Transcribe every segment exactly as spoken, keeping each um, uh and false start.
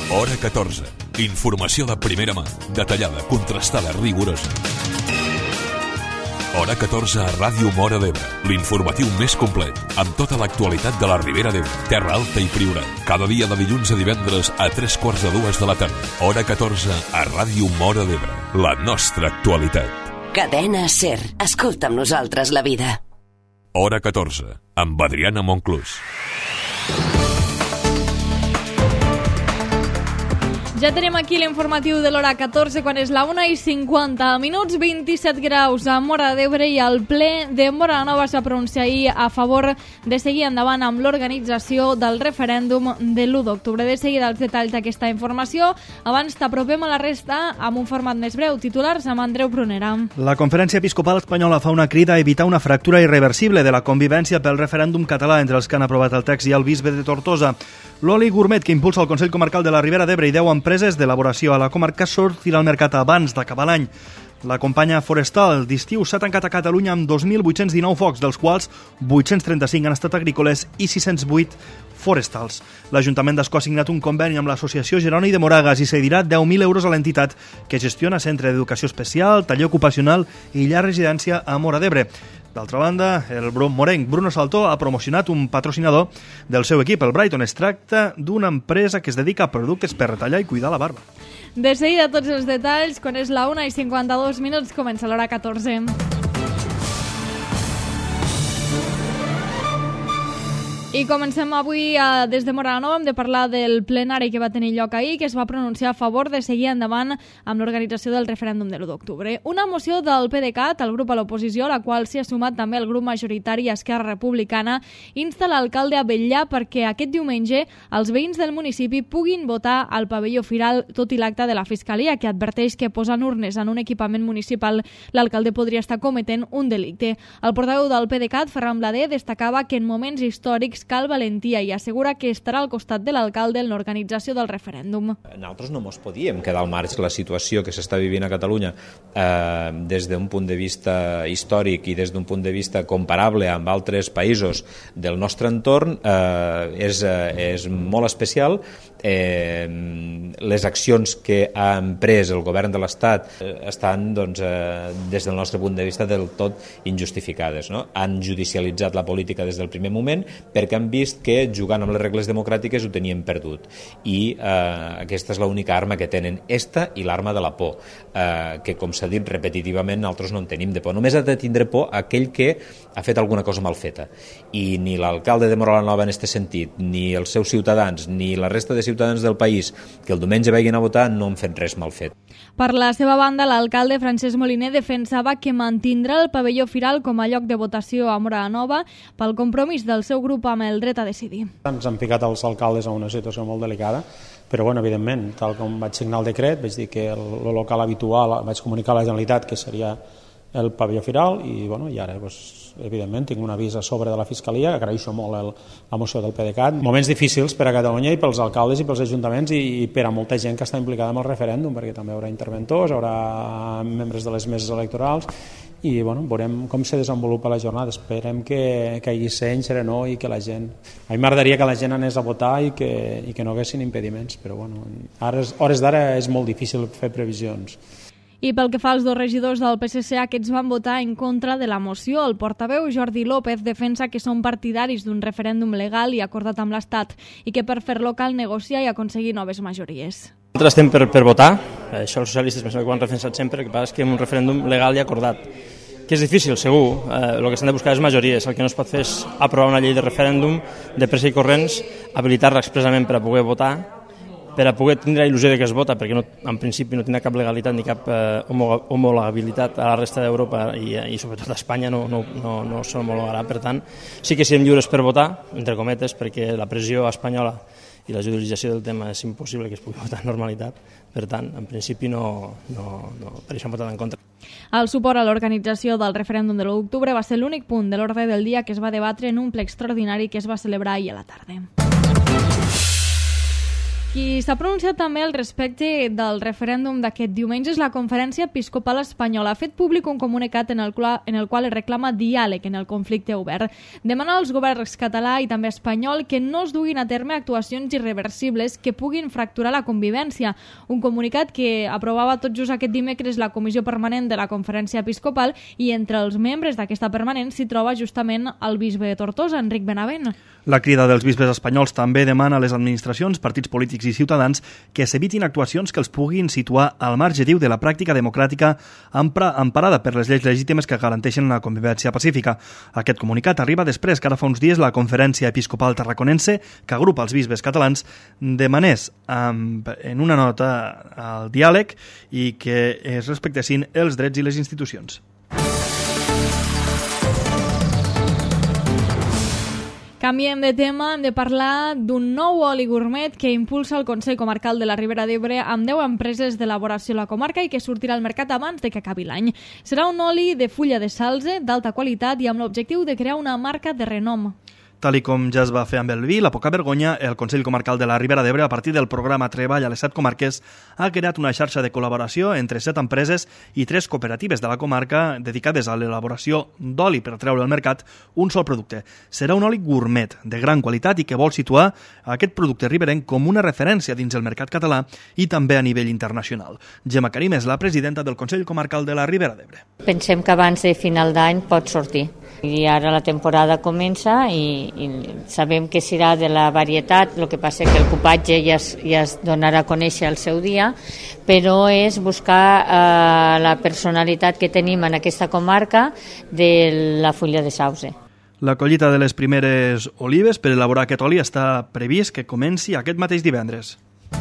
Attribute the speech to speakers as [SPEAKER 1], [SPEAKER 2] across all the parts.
[SPEAKER 1] Hora catorze. Informació de primera mà, detallada, contrastada, rigorosa. Hora catorze a Ràdio Móra d'Ebre, l'informatiu més complet, amb tota l'actualitat de la Ribera d'Ebre, Terra Alta i Priorat. Cada dia de dilluns a divendres a tres quarts de dues de la tarda. Hora catorze a Ràdio Móra d'Ebre, la nostra actualitat.
[SPEAKER 2] Cadena SER. Escolta amb nosaltres la vida.
[SPEAKER 1] Hora catorze, amb Adriana Monclús.
[SPEAKER 3] Ja tenim aquí l'informatiu de l'hora catorze, quan és la una i cinquanta minuts, vint-i-set graus a Móra d'Ebre, i el ple de Móra la Nova s'ha pronunciat ahir a favor de seguir endavant amb l'organització del referèndum de l'u d'octubre. De seguida els detalls d'aquesta informació. Abans t'apropem a la resta amb un format més breu. Titulars amb Andreu Prunera.
[SPEAKER 4] La Conferència Episcopal Espanyola fa una crida a evitar una fractura irreversible de la convivència pel referèndum català entre els que han aprovat el text i el bisbe de Tortosa. L'oli gourmet que impulsa el Consell Comarcal de la Ribera d'Ebre i deu empreses d'elaboració a la comarca sortirà al mercat abans d'acabar l'any. La companya forestal d'estiu s'ha tancat a Catalunya amb dos mil vuit-cents dinou focs, dels quals vuit-cents trenta-cinc han estat agrícoles i sis-cents vuit forestals. L'Ajuntament d'Ascó ha signat un conveni amb l'Associació Jeroni de Moragas i cedirà deu mil euros a l'entitat que gestiona centre d'educació especial, taller ocupacional i llar residència a Móra d'Ebre. D'altra banda, el morenc Bruno Saltó ha promocionat un patrocinador del seu equip, el Brighton. Es tracta d'una empresa que es dedica a productes per retallar i cuidar la barba.
[SPEAKER 3] De seguida tots els detalls, quan és la una i cinquanta-dos minuts, comença l'hora catorze. I comencem avui a, des de Móra la Nova. Hem de parlar del plenari que va tenir lloc ahir, que es va pronunciar a favor de seguir endavant amb l'organització del referèndum de l'u d'octubre. Una moció del PDeCAT, el grup a l'oposició, a la qual s'hi ha sumat també el grup majoritari Esquerra Republicana, insta l'alcalde a vetllar perquè aquest diumenge els veïns del municipi puguin votar al pavelló Firal, tot i l'acte de la Fiscalia, que adverteix que posant urnes en un equipament municipal l'alcalde podria estar cometent un delicte. El portaveu del PDeCAT, Ferran Blader, destacava que en moments històrics cal valentia i assegura que estarà al costat de l'alcalde en l'organització del referèndum.
[SPEAKER 5] Nosaltres no ens podíem quedar al marge de la situació que s'està vivint a Catalunya eh, des d'un punt de vista històric i des d'un punt de vista comparable amb altres països del nostre entorn. Eh, és, eh, és molt especial. Eh, les accions que ha emprès el govern de l'Estat eh, estan, doncs, eh, des del nostre punt de vista, del tot injustificades, no? Han judicialitzat la política des del primer moment perquè han vist que jugant amb les regles democràtiques ho tenien perdut, i eh, aquesta és l'única arma que tenen, esta i l'arma de la por, eh, que, com s'ha dit repetitivament, nosaltres no en tenim de por. Només ha de tindre por aquell que ha fet alguna cosa mal feta, i ni l'alcalde de Móra la Nova en aquest sentit, ni els seus ciutadans, ni la resta de ciutadans del país que el diumenge vagin a votar no han fet res mal fet.
[SPEAKER 3] Per la seva banda, l'alcalde Francesc Moliner defensava que mantindrà el pavelló Firal com a lloc de votació a Móra la Nova pel compromís del seu grup amb el dret a decidir.
[SPEAKER 6] Ens han ficat els alcaldes en una situació molt delicada, però bueno, evidentment, tal com vaig signar el decret, vaig dir que el, el local habitual, vaig comunicar a la Generalitat que seria el pavelló Firal, i, bueno, i ara, doncs, evidentment, tinc un avís a sobre de la Fiscalia, que agraeixo molt el, la moció del PDeCAT. Moments difícils per a Catalunya i pels alcaldes i pels ajuntaments i, i per a molta gent que està implicada en el referèndum, perquè també hi haurà interventors, hi haurà membres de les meses electorals, i bueno, veurem com se desenvolupa la jornada. Esperem que, que hi hagi seny, serenor, i que la gent... A mi m'agradaria que la gent anés a votar i que, i que no haguessin impediments, però bueno, ara, hores d'ara és molt difícil fer previsions.
[SPEAKER 3] I pel que fa als dos regidors del P S C, aquests van votar en contra de la moció. El portaveu Jordi López defensa que són partidaris d'un referèndum legal i acordat amb l'Estat i que per fer-lo cal negociar i aconseguir noves majories.
[SPEAKER 7] Nosaltres estem per, per votar, això els socialistes pensem que ho han defensat sempre, el que passa és que és un referèndum legal i acordat, que és difícil, segur. Eh, el que s'han de buscar és majories. El que no es pot fer és aprovar una llei de referèndum de pressa i corrents, habilitar-la expressament per a poder votar, per a poder tindre la il·lusió de que es vota, perquè no, en principi no tindrà cap legalitat ni cap eh, homologabilitat a la resta d'Europa i, i sobretot a Espanya no, no, no, no s'homologarà. Per tant, sí que siguem lliures per votar, entre cometes, perquè la pressió espanyola i la judicialització del tema és impossible que es pugui votar en normalitat. Per tant, en principi no, no, no per això hem votat en contra.
[SPEAKER 3] El suport a l'organització del referèndum de l'u d'octubre va ser l'únic punt de l'ordre del dia que es va debatre en un ple extraordinari que es va celebrar ahir a la tarda. Qui s'ha pronunciat també al respecte del referèndum d'aquest diumenge és la Conferència Episcopal Espanyola. Ha fet públic un comunicat en el, qual, en el qual es reclama diàleg en el conflicte obert. Demana als governs català i també espanyol que no es duguin a terme actuacions irreversibles que puguin fracturar la convivència. Un comunicat que aprovava tot just aquest dimecres la Comissió Permanent de la Conferència Episcopal i entre els membres d'aquesta permanent s'hi troba justament el bisbe de Tortosa, Enric Benavent.
[SPEAKER 4] La crida dels bisbes espanyols també demana a les administracions, partits polítics i ciutadans que s'evitin actuacions que els puguin situar al marge, diu, de la pràctica democràtica emparada per les lleis legítimes que garanteixen una convivència pacífica. Aquest comunicat arriba després que ara fa uns dies la Conferència Episcopal Tarraconense, que agrupa els bisbes catalans, demanés en una nota el diàleg i que es respectessin els drets i les institucions.
[SPEAKER 3] Canviem de tema, hem de parlar d'un nou oli gourmet que impulsa el Consell Comarcal de la Ribera d'Ebre amb deu empreses d'elaboració a la comarca i que sortirà al mercat abans de que acabi l'any. Serà un oli de fulla de salze, d'alta qualitat i amb l'objectiu de crear una marca de renom.
[SPEAKER 4] Tal i com ja es va fer amb el vi, la poca vergonya, el Consell Comarcal de la Ribera d'Ebre, a partir del programa Treball a les set comarques, ha creat una xarxa de col·laboració entre set empreses i tres cooperatives de la comarca dedicades a l'elaboració d'oli per treure al mercat un sol producte. Serà un oli gourmet, de gran qualitat i que vol situar aquest producte riberenc com una referència dins el mercat català i també a nivell internacional. Gemma Karim és la presidenta del Consell Comarcal de la Ribera d'Ebre.
[SPEAKER 8] Pensem que abans de final d'any pot sortir. I ara la temporada comença i, i sabem que serà de la varietat, el que passa que el cupatge ja es, ja es donarà a conèixer al seu dia, però és buscar eh, la personalitat que tenim en aquesta comarca de la fulla de sauce.
[SPEAKER 4] La collita de les primeres olives per elaborar aquest oli està previst que comenci aquest mateix divendres.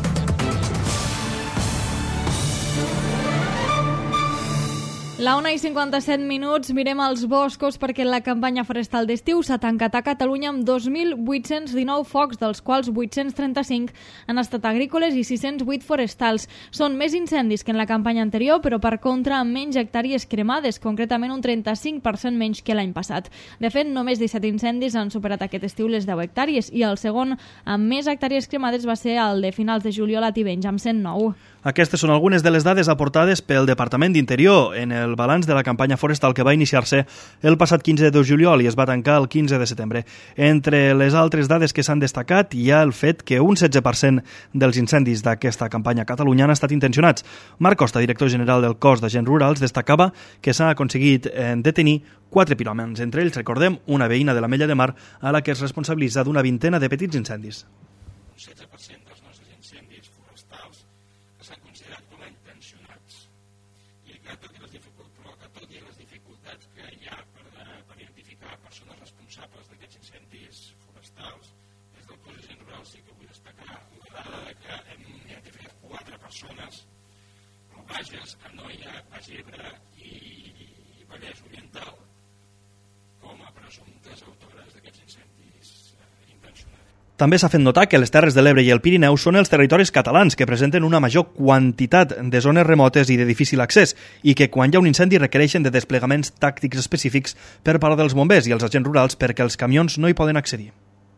[SPEAKER 3] La una i cinquanta-set minuts, mirem els boscos perquè la campanya forestal d'estiu s'ha tancat a Catalunya amb dos mil vuit-cents dinou focs, dels quals vuit-cents trenta-cinc han estat agrícoles i sis-cents vuit forestals. Són més incendis que en la campanya anterior, però per contra amb menys hectàrees cremades, concretament un trenta-cinc per cent menys que l'any passat. De fet, només disset incendis han superat aquest estiu les deu hectàrees i el segon amb més hectàrees cremades va ser el de finals de juliol a Tivenys, amb cent nou.
[SPEAKER 4] Aquestes són algunes de les dades aportades pel Departament d'Interior en el balanç de la campanya forestal que va iniciar-se el passat quinze de juliol i es va tancar el quinze de setembre. Entre les altres dades que s'han destacat hi ha el fet que un setze per cent dels incendis d'aquesta campanya a Catalunya han estat intencionats. Marc Costa, director general del Cos d'Agents Rurals, destacava que s'ha aconseguit detenir quatre piròmans. Entre ells, recordem, una veïna de l'Ametlla de Mar a la que es responsabilitza d'una vintena de petits incendis.
[SPEAKER 9] Un setze per cent dels nostres incendis forestals s'han considerat com a intencionats. I que tot i les dificultats, però que tot i les dificultats que hi ha per, per identificar persones responsables d'aquests incendis forestals, des del Cos d'Agents Rurals sí que vull destacar la dada de que hem identificat quatre persones al Bages, Anoia, Baix Ebre i Vallès Oriental com a presumptes autores d'aquests incendis intencionats.
[SPEAKER 4] També s'ha fet notar que les Terres de l'Ebre i el Pirineu són els territoris catalans que presenten una major quantitat de zones remotes i de difícil accés i que quan hi ha un incendi requereixen de desplegaments tàctics específics per part dels bombers i els agents rurals perquè els camions no hi poden accedir.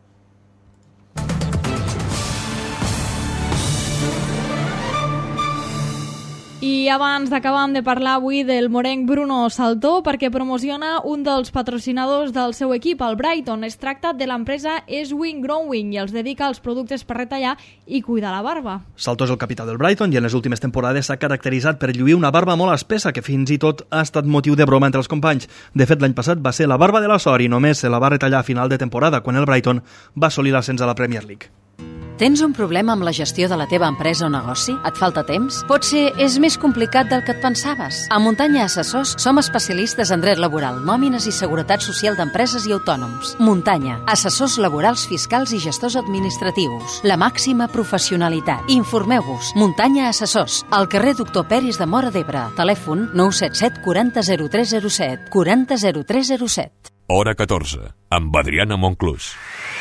[SPEAKER 3] I abans d'acabar hem de parlar avui del morenc Bruno Saltó perquè promociona un dels patrocinadors del seu equip, el Brighton. Es tracta de l'empresa Eswing Growing i els dedica als productes per retallar i cuidar la barba.
[SPEAKER 4] Saltó és el capità del Brighton i en les últimes temporades s'ha caracteritzat per lluir una barba molt espessa que fins i tot ha estat motiu de broma entre els companys. De fet, l'any passat va ser la barba de la sort i només se la va retallar a final de temporada quan el Brighton va assolir l'ascens a la Premier League.
[SPEAKER 10] Tens un problema amb la gestió de la teva empresa o negoci? Et falta temps? Potser és més complicat del que et pensaves. A Muntanya Assessors som especialistes en dret laboral, nòmines i seguretat social d'empreses i autònoms. Muntanya, assessors laborals, fiscals i gestors administratius. La màxima professionalitat. Informeu-vos. Muntanya Assessors, al carrer Doctor Peris de Móra d'Ebre. Telèfon nou set set quaranta zero tres zero set quaranta zero tres zero set.
[SPEAKER 1] Hora catorze, amb Adriana Monclús.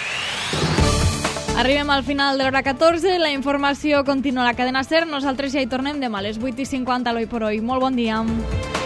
[SPEAKER 3] Arribem al final de l'hora catorze, la informació continua a la cadena SER, nosaltres ja hi tornem demà a les vuit i cinquanta a l'Oi por Hoy. Molt bon dia.